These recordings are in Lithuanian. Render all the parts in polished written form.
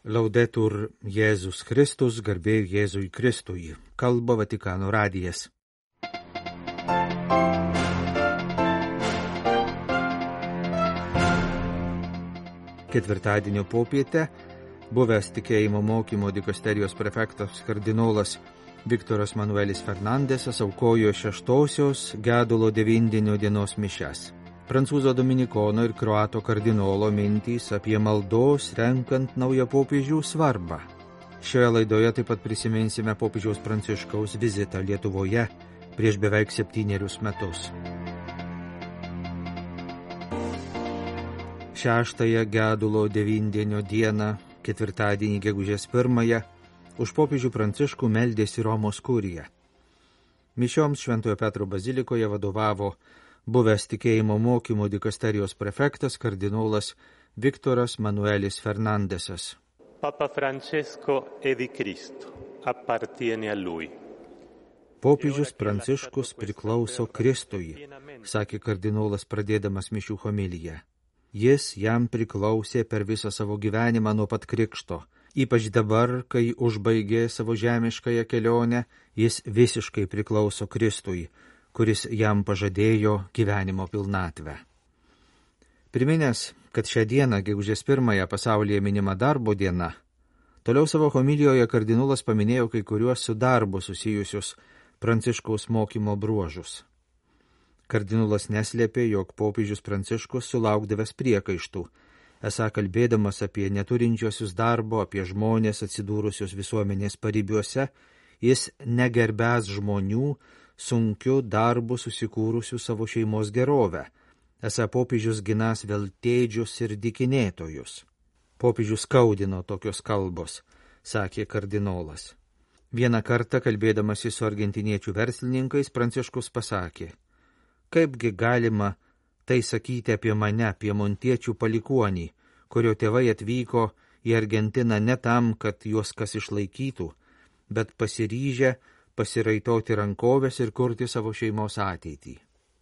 Laudetur Jėzus Kristus, garbė Jėzui Kristui, kalba Vatikano radijas. Ketvirtadienio popietę buvęs tikėjimo mokymo dikasterijos prefektas kardinolas Viktoras Manuelis Fernandesas aukojo šeštosios gedulo devindienio dienos mišias. Prancūzo dominikono ir kroato kardinolo mintys apie maldos renkant naują popiežių svarbą. Šioje laidoje taip pat prisiminsime popiežiaus Pranciškaus vizitą Lietuvoje prieš beveik 7 metus. Šeštąją gedulo devindienio dieną, ketvirtadienį gegužės 1, už popiežių Pranciškų meldėsi Romos kurija. Mišioms Šventojo Petro bazilikoje vadovavo buvęs tikėjimo mokymo dikasterijos prefektas kardinolas Viktoras Manuelis Fernandesas. Papa Francesco è di Cristo, appartiene a lui. Popiežius Pranciškus priklauso Kristui, sakė kardinolas pradėdamas mišių homiliją. Jis jam priklausė per visą savo gyvenimą nuo pat krikšto. Ypač dabar, kai užbaigė savo žemiškąją kelionę, jis visiškai priklauso Kristui, kuris jam pažadėjo gyvenimo pilnatvę. Priminęs, kad šią dieną, gegužės 1, pasaulyje minima darbo diena, toliau savo homilijoje kardinolas paminėjo kai kuriuos su darbu susijusius Pranciškaus mokymo bruožus. Kardinolas neslėpė, jog popiežius Pranciškus sulaukdavęs priekaištų, esą kalbėdamas apie neturinčiosius darbo, apie žmonės atsidūrusius visuomenės paribiuose, jis negerbęs žmonių, sunkiu darbu susikūrusių savo šeimos gerovę, esą popiežius ginąs veltėdžius ir dykinėtojus. Popiežius skaudino tokios kalbos, sakė kardinolas. Vieną kartą, kalbėdamasi su argentiniečių verslininkais, Pranciškus pasakė: kaipgi galima tai sakyti apie mane, piemontiečių palikuonį, kurio tėvai atvyko į Argentiną ne tam, kad juos kas išlaikytų, bet pasiryžę pasiraitoti rankovės ir kurti savo šeimos ateitį.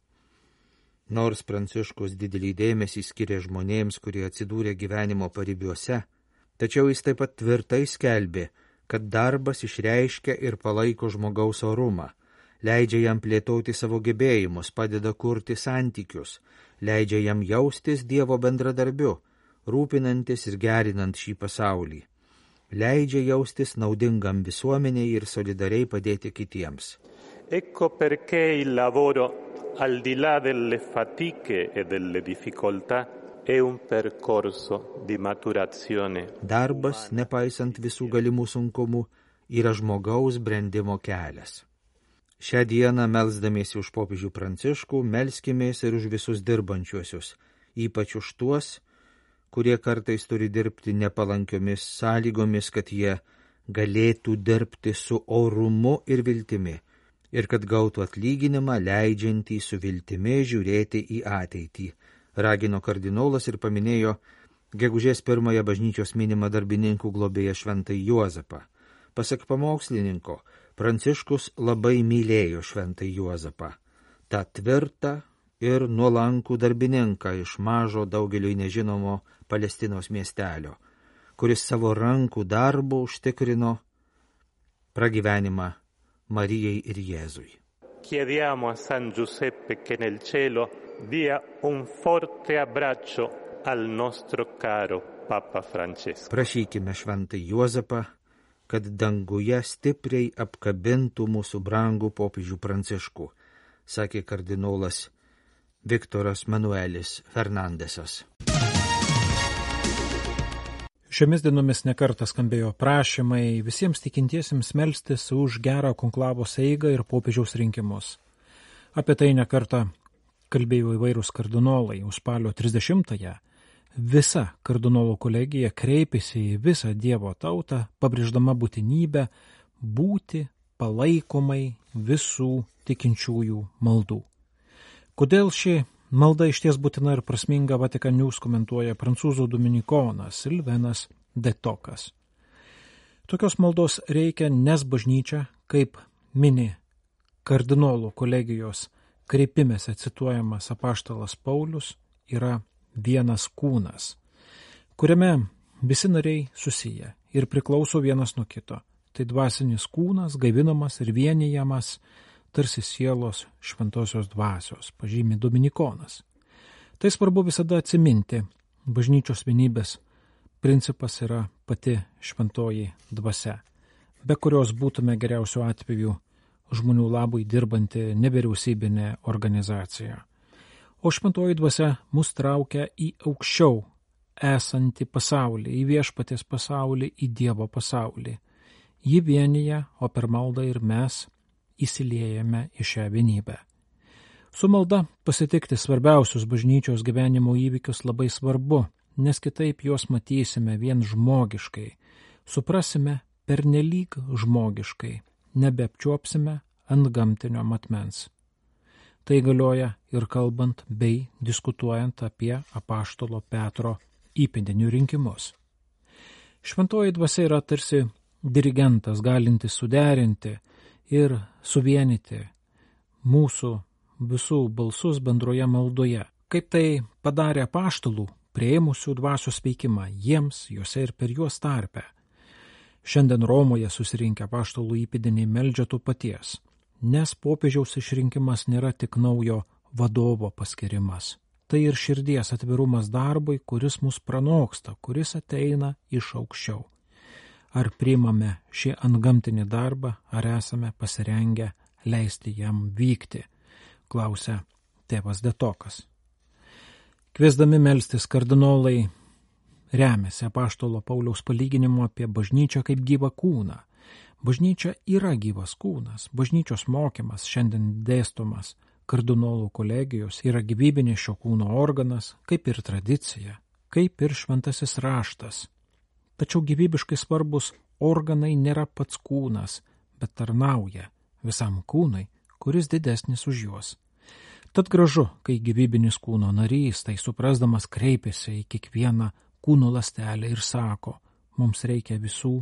Nors Pranciškus didelį dėmesį skiria žmonėms, kurie atsidūrė gyvenimo paribiuose, tačiau jis taip pat tvirtai skelbė, kad darbas išreiškia ir palaiko žmogaus orumą, leidžia jam plėtoti savo gebėjimus, padeda kurti santykius, leidžia jam jaustis Dievo bendradarbiu, rūpinantis ir gerinant šį pasaulį. Leidžia jaustis naudingam visuomeniai ir solidariai padėti kitiems. Ecco perché il lavoro, al di là delle fatiche e delle difficoltà, è un percorso di maturazione. Darbas, nepaisant visų galimų sunkumų, yra žmogaus brendimo kelias. Šią dieną, melsdamiesi už popiežių Pranciškų, melskimės ir už visus dirbančiuosius, ypač už tuos, kurie kartais turi dirbti nepalankiomis sąlygomis, kad jie galėtų dirbti su orumu ir viltimi, ir kad gautų atlyginimą, leidžiantį su viltimi žiūrėti į ateitį, ragino kardinolas ir paminėjo gegužės 1 bažnyčios minimą darbininkų globėją Šventąjį Juozapą. Pasak pamokslininko, Pranciškus labai mylėjo Šventąjį Juozapą, tą tvirtą ir nuolankų darbininką iš mažo daugeliui nežinomo Palestinos miestelio, kuris savo rankų darbu užtikrino pragyvenimą Marijai ir Jėzui. Chiediamo a San Giuseppe che nel cielo dia un forte abbraccio al nostro caro Papa Francesco. Prašykime Šventąjį Juozapą, kad danguje stipriai apkabintų mūsų brangų popiežių Pranciškų, sakė kardinolas Viktoras Manuelis Fernandesas. Šiomis dienomis nekartą skambėjo prašymai visiems tikintiesiems melstis už gerą konklavos eigą ir popiežiaus rinkimus. Apie tai nekartą kalbėjo įvairūs kardinolai. Už spalio 30-ąją visa kardinolų kolegija kreipėsi į visą Dievo tautą, pabrėždama būtinybę būti palaikomai visų tikinčiųjų maldų. Kodėl ši malda išties būtina ir prasminga, Vatican News komentuoja prancūzų dominikonas Sylvanas de Tocas. Tokios maldos reikia, nes bažnyčia, kaip mini kardinolų kolegijos kreipimėse cituojamas apaštalas Paulius, yra vienas kūnas, kuriame Visi nariai susiję ir priklauso vienas nuo kito. Tai dvasinis kūnas, gaivinamas ir vienijamas, tarsi sielos šventosios dvasios, pažymi Dominikonas. Tai svarbu visada atsiminti. Bažnyčios vienybės principas yra pati šventoji dvasia, be kurios būtume geriausiu atveju žmonių labui dirbanti nevyriausybinė organizacija. O šventoji dvasia mus traukia į aukščiau esantį pasaulį, į viešpaties pasaulį, į Dievo pasaulį. Ji vienyje, o per maldą ir mes įsiliejame į šią vienybę. Su malda pasitikti svarbiausius bažnyčios gyvenimo įvykius labai svarbu, nes kitaip juos matysime vien žmogiškai, suprasime pernelyg žmogiškai, nebeapčiuopsime ant gamtinio matmens. Tai galioja ir kalbant bei diskutuojant apie apaštalo Petro įpėdinių rinkimus. Šventoji dvasia yra tarsi dirigentas, galintis suderinti ir suvienyti mūsų visų balsus bendroje maldoje. Kaip tai padarė apaštalų, priėmusių dvasios veikimą jiems, juose ir per juos tarpe. Šiandien Romoje susirinkę apaštalų įpėdiniai meldžia to paties, nes popiežiaus išrinkimas nėra tik naujo vadovo paskirimas. Tai ir širdies atvirumas darbui, kuris mus pranoksta, kuris ateina iš aukščiau. Ar priimame šį antgamtinį darbą, ar esame pasirengę leisti jam vykti, klausia tėvas Detokas. Kviesdami melstis kardinolai remiasi apaštalo Pauliaus palyginimu apie bažnyčią kaip gyvą kūną. Bažnyčia yra gyvas kūnas, bažnyčios mokymas šiandien dėstomas kardinolų kolegijos yra gyvybinis šio kūno organas, kaip ir tradicija, kaip ir šventasis raštas. Tačiau gyvybiškai svarbus organai nėra pats kūnas, bet tarnauja visam kūnui, kuris didesnis už juos. Tad gražu, kai gyvybinis kūno narys, tai suprasdamas kreipiasi į kiekvieną kūno ląstelę ir sako, mums reikia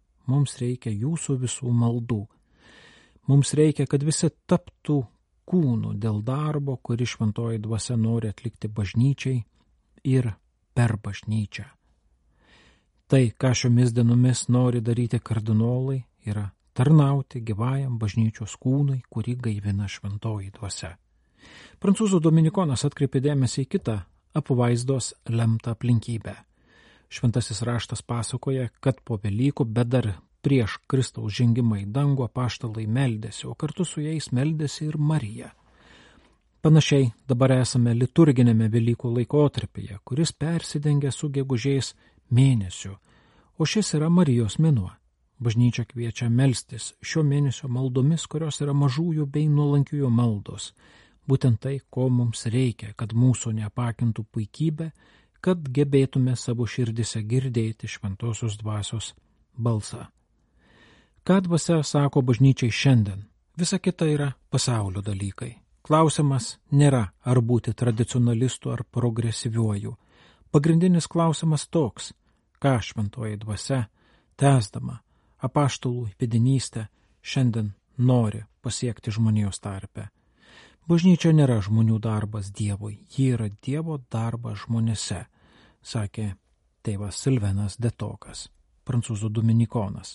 jūsų visų maldų. Mums reikia, kad visi taptų kūnų dėl darbo, kurį šventoji dvasia nori atlikti bažnyčiai ir per bažnyčią. Tai, ką šiomis dienomis nori daryti kardinolai, yra tarnauti gyvajam bažnyčios kūnui, kurį gaivina šventoji dvasia. Prancūzų Dominikonas atkreipė dėmesį į kitą apvaizdos lemtą aplinkybę. Šventasis raštas pasakoja, kad po Velykų, bet dar prieš Kristaus žengimą į dangų apaštalai meldėsi, o kartu su jais meldėsi ir Marija. Panašiai dabar esame liturginėme Velykų laikotarpyje, kuris persidengia su gegužės mėnesiu, o šis yra Marijos mėnuo. Bažnyčia kviečia melstis šio mėnesio maldomis, kurios yra mažųjų bei nuolankiųjų maldos. Būtent tai, ko mums reikia, kad mūsų neapakintų puikybė, kad gebėtume savo širdise girdėti šventosios dvasios balsą. Ką dvasia sako bažnyčiai šiandien? Visa kita yra pasaulio dalykai. Klausimas nėra, ar būti tradicionalistu ar progresyviuoju. Pagrindinis klausimas toks, ką šventoji dvasia, tęsdama apaštalų įpėdinystę, šiandien nori pasiekti žmonijos tarpe. Bažnyčia nėra žmonių darbas Dievui, ji yra Dievo darbas žmonėse, sakė tėvas Silvenas Detokas, prancūzų Dominikonas.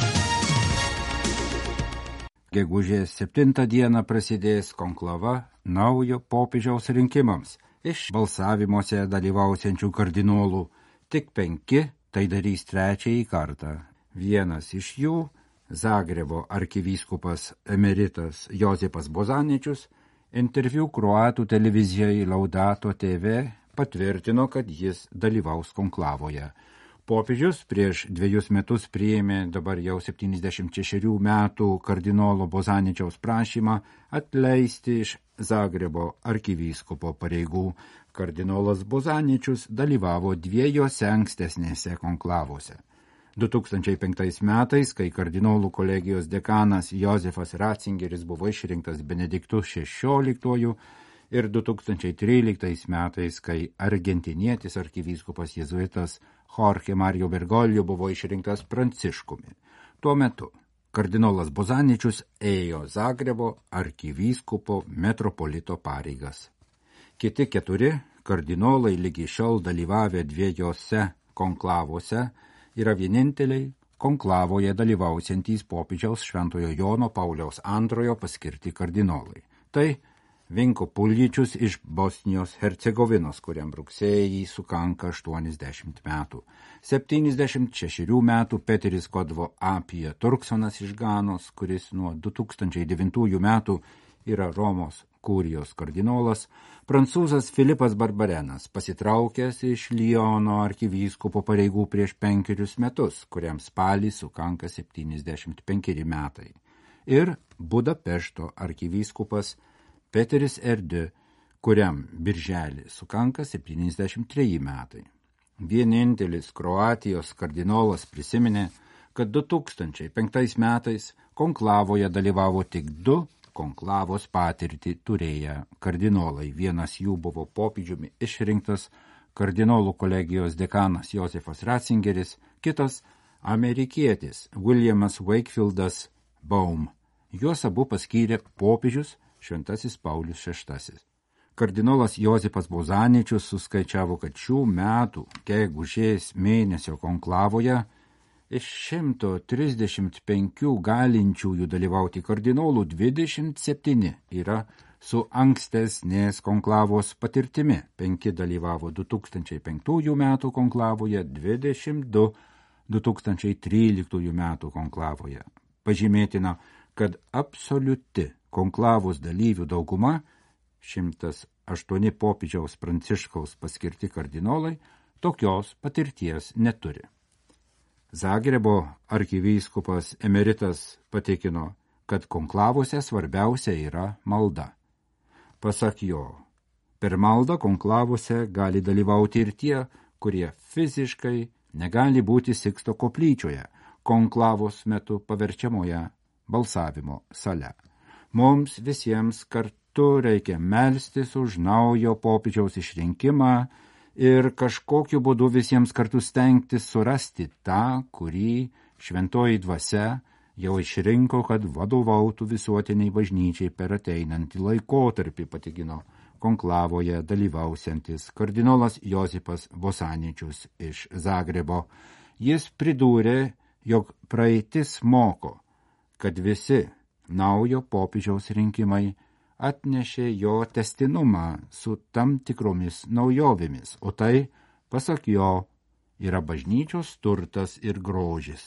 Gegužės 7 dieną prasidės konklava naujo popiežiaus rinkimams. Iš balsavimuose dalyvausiančių kardinolų tik 5 tai darys 3 kartą. Vienas iš jų, Zagrebo arkivyskupas emeritas Josipas Bozaničius, interviu kroatų televizijoje Laudato TV patvirtino, kad jis dalyvaus konklavoje. Popiežius prieš 2 metus priėmė dabar jau 76 metų kardinolo Bozaničiaus prašymą atleisti iš Zagrebo arkivyskupo pareigų. Kardinolas Bozaničius dalyvavo 2 ankstesnėse konklavose. 2005 metais, kai kardinolų kolegijos dekanas Josefas Ratzingeris buvo išrinktas Benediktu XVI ir 2013 metais, kai argentinietis arkivyskupas jėzuitas Jorge Mario Bergoglio buvo išrinktas Pranciškumi. Tuo metu kardinolas Bozaničius ėjo Zagrebo arkivyskupo metropolito pareigas. Kiti 4 kardinolai lygi šiol dalyvavę 2 konklavose yra vieninteliai konklavoje dalyvausiantys popiežiaus Šventojo Jono Pauliaus II paskirti kardinolai. Tai Vinko Puljičius iš Bosnijos Hercegovinos, kuriam rugsėjį sukanka 80 metų. 76 metų Peteris Kodvo Apija Turksonas iš Ganos, kuris nuo 2009 metų yra Romos kurijos kardinolas. Prancūzas Filipas Barbarenas, pasitraukęs iš Liono arkivyskupo pareigų prieš 5 metus, kuriam spalį sukanka 75 metai. Ir Budapešto arkivyskupas Peteris Erdi, kuriam birželį sukanka 73 metai. Vienintelis Kroatijos kardinolas prisiminė, kad 2005 metais konklavoje dalyvavo tik 2 konklavos patirtį turėję kardinolai. Vienas jų buvo popiežiumi išrinktas kardinolų kolegijos dekanas Josefas Ratzingeris, kitas amerikietis Williamas Wakefieldas Baum. Juos abu paskyrė popiežius Šventasis Paulius VI. Kardinolas Josipas Bozaničius suskaičiavo, kad šių metų gegužės mėnesio konklavoje iš 135 galinčiųjų dalyvauti kardinolų 27 yra su ankstesnės konklavos patirtimi. 5 dalyvavo 2005 metų konklavoje, 22 2013 metų konklavoje. Pažymėtina, kad absoliuti konklavos dalyvių dauguma, 108 popiežiaus Pranciškaus paskirti kardinolai, tokios patirties neturi. Zagrebo arkivyskupas emeritas patikino, kad konklavose svarbiausia yra malda. Pasak jo, per maldą konklavose gali dalyvauti ir tie, kurie fiziškai negali būti Siksto koplyčioje, konklavos metu paverčiamoje balsavimo sale. Mums visiems kartu reikia melstis už naujo popiežiaus išrinkimą ir kažkokiu būdu visiems kartu stengtis surasti tą, kurį šventoji dvasia jau išrinko, kad vadovautų visuotiniai bažnyčiai per ateinantį laikotarpį, patikino konklavoje dalyvausiantis kardinolas Josipas Bosaničius iš Zagrebo. Jis pridūrė, jog praeitis moko, kad visi naujo popiežiaus rinkimai atnešė jo testinumą su tam tikromis naujovėmis, o tai, pasak jo, yra bažnyčios turtas ir grožis.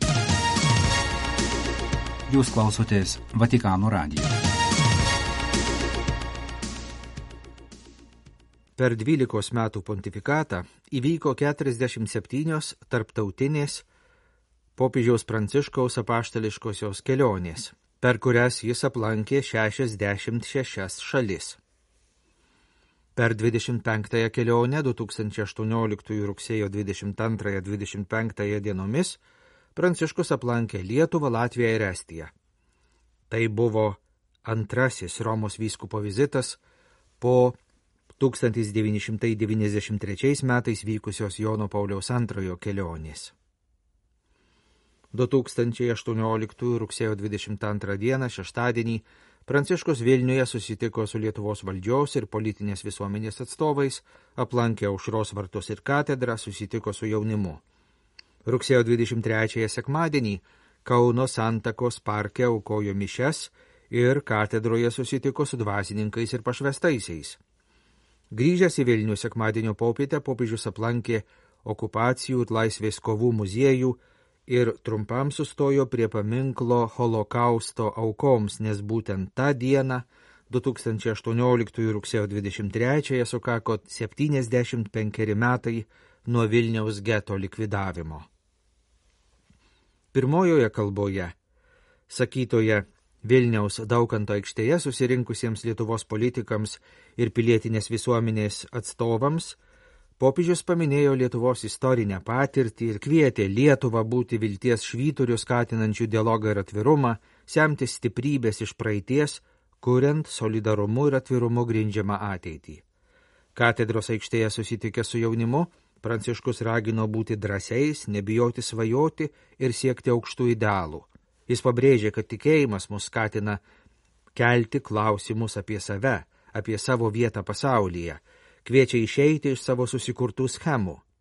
Jūs klausotės Vatikano radijo. Per 12 metų pontifikatą įvyko 47 tarptautinės popiežiaus Pranciškaus apaštališkosios kelionės, per kurias jis aplankė 66 šalis. Per 25 kelionę 2018 rugsėjo 22-25 dienomis Pranciškus aplankė Lietuvą, Latviją ir Estiją. Tai buvo antrasis Romos vyskupo vizitas po 1993 metais vykusios Jono Pauliaus II kelionės. 2018 rugsėjo 22 dieną, šeštadienį, Pranciškus Vilniuje susitiko su Lietuvos valdžios ir politinės visuomenės atstovais, aplankė Aušros vartus ir katedrą, susitiko su jaunimu. Rugsėjo 23 sekmadienį Kauno Santakos parke aukojo mišias ir katedroje susitiko su dvasininkais ir pašvestaisiais. Grįžęs į Vilnių sekmadienio popietę, popiežius aplankė okupacijų ir laisvės kovų muziejų ir trumpam sustojo prie paminklo Holokausto aukoms, nes būtent tą dieną, 2018 rugsėjo 23 sukako 75 metai nuo Vilniaus geto likvidavimo. Pirmojoje kalboje, sakytoje Vilniaus Daukanto aikštėje susirinkusiems Lietuvos politikams ir pilietinės visuomenės atstovams, popiežius paminėjo Lietuvos istorinę patirtį ir kvietė Lietuvą būti vilties švyturių skatinančių dialogą ir atvirumą, semti stiprybės iš praeities, kuriant solidarumu ir atvirumu grindžiamą ateitį. Katedros aikštėje susitikę su jaunimu, Pranciškus ragino būti drąsiais, nebijoti svajoti ir siekti aukštų idealų. Jis pabrėžė, kad tikėjimas mus skatina kelti klausimus apie save, apie savo vietą pasaulyje, kviečia išeiti iš savo susikurtų schemų.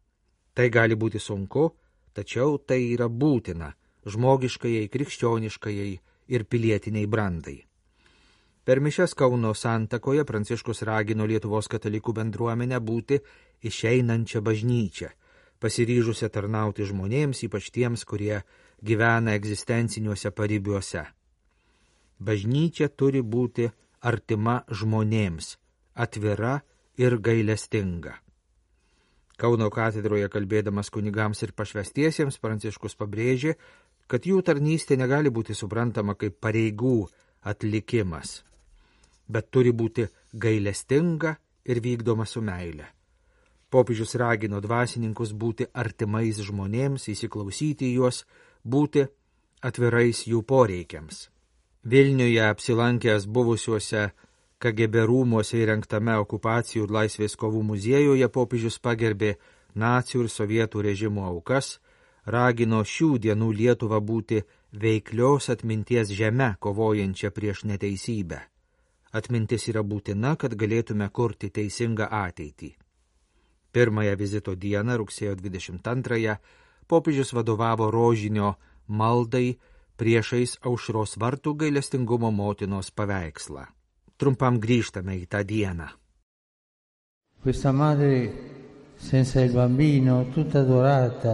Tai gali būti sunku, tačiau tai yra būtina žmogiškajai, krikščioniškajai ir pilietiniai brandai. Per mišias Kauno santakoje Pranciškus ragino Lietuvos katalikų bendruomenę būti išeinančią bažnyčią, pasiryžusią tarnauti žmonėms, ypač tiems, kurie gyvena egzistenciniuose paribiuose. Bažnyčia turi būti artima žmonėms, atvira ir gailestinga. Kauno katedroje kalbėdamas kunigams ir pašvęstiesiems, Pranciškus pabrėžė, kad jų tarnystė negali būti suprantama kaip pareigų atlikimas, bet turi būti gailestinga ir vykdoma su meile. Popiežius ragino dvasininkus būti artimais žmonėms, įsiklausyti į juos, būti atvirais jų poreikiams. Vilniuje apsilankęs buvusiuose KGB rūmuose įrengtame okupacijų ir laisvės kovų muziejuje popiežius pagerbė nacių ir sovietų režimo aukas, ragino šių dienų Lietuvą būti veiklios atminties žeme, kovojančia prieš neteisybę. Atmintis yra būtina, kad galėtume kurti teisingą ateitį. Pirmąją vizito dieną, rugsėjo 22, popiežius vadovavo rožinio maldai priešais Aušros vartų gailestingumo motinos paveikslą. Trumpam grįžtame į tą dieną. Questa madre senza il bambino, tutta adorata,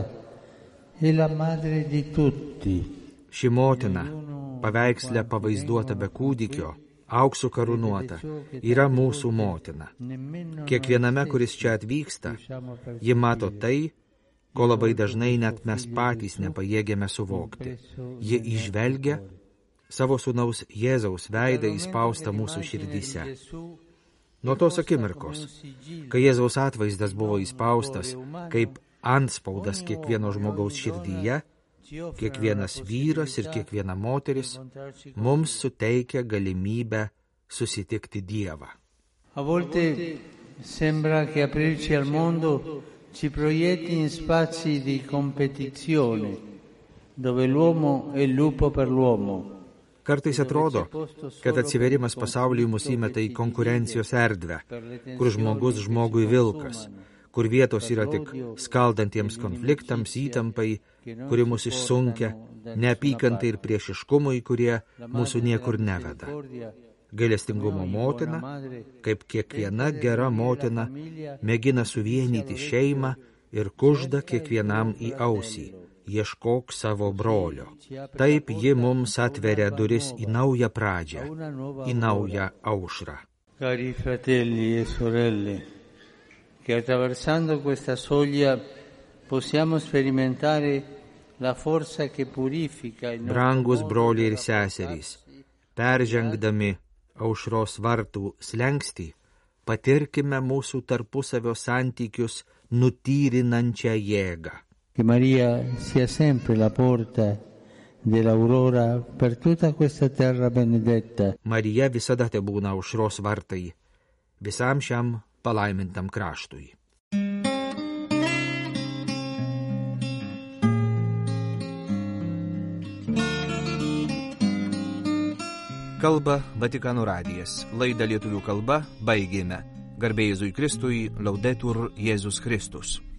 è la madre di tutti. Ši motina, paveiksle pavaizduota be kūdikio, auksu karūnuota, yra mūsų motina. Kiekviename, kuris čia atvyksta, ji mato tai, ko labai dažnai net mes patys nepajėgėme suvokti. Ji įžvelgia savo sūnaus Jėzaus veidą įspaustą mūsų širdyse. Nuo tos akimirkos, kai Jėzaus atvaizdas buvo įspaustas kaip antspaudas kiekvieno žmogaus širdyje, kiekvienas vyras ir kiekviena moteris mums suteikia galimybę susitikti Dievą. A volte sembra che aprirci al mondo ci proietti in spazi di competizione, dove l'uomo è il lupo per l'uomo. Kartais atrodo, kad atsiverimas pasauliui mus įmeta į konkurencijos erdvę, kur žmogus žmogui vilkas, kur vietos yra tik skaldantiems konfliktams, įtampai, kuri mus išsunkia, neapykantai ir priešiškumui, kurie mūsų niekur neveda. Gailestingumo motina, kaip kiekviena gera motina, mėgina suvienyti šeimą ir kužda kiekvienam į ausį. Ieškok savo brolio. Taip ji mums atveria duris į naują pradžią, į naują aušrą. Cari fratelli e sorelle, che attraversando questa soglia possiamo sperimentare la forza che purifica il nostro Brangus broliai ir seserys, peržengdami aušros vartų slenkstį, patirkime mūsų tarpusavio santykius nutyrinančią jėgą. Che Maria sia sempre la porta dell'aurora per tutta questa terra benedetta. Marija visada te būna aušros vartai visam šiam palaimintam kraštui. Kalba Vatikano radijas. Laidą lietuvių kalba baigėme. Garbė Jėzui Kristui, Laudetur Jėzus Kristus.